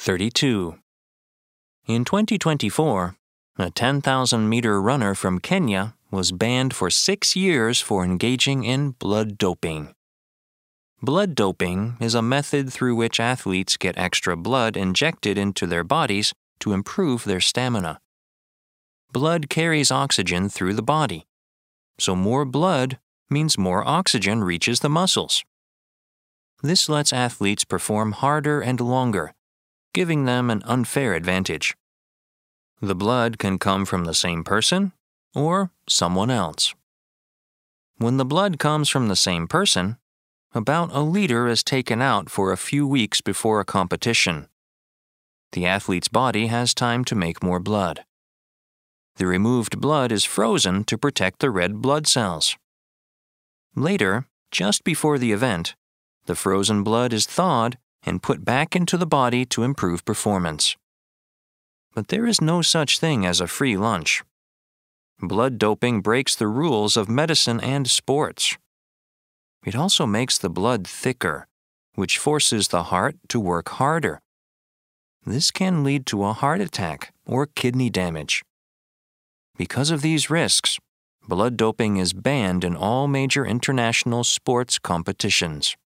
32. In 2024, a 10,000-meter runner from Kenya was banned for 6 years for engaging in blood doping. Blood doping is a method through which athletes get extra blood injected into their bodies to improve their stamina. Blood carries oxygen through the body, so more blood means more oxygen reaches the muscles. This lets athletes perform harder and longer, giving them an unfair advantage. The blood can come from the same person or someone else. When the blood comes from the same person, about a liter is taken out for a few weeks before a competition. The athlete's body has time to make more blood. The removed blood is frozen to protect the red blood cells. Later, just before the event, the frozen blood is thawed and put back into the body to improve performance. But there is no such thing as a free lunch. Blood doping breaks the rules of medicine and sports. It also makes the blood thicker, which forces the heart to work harder. This can lead to a heart attack or kidney damage. Because of these risks, blood doping is banned in all major international sports competitions.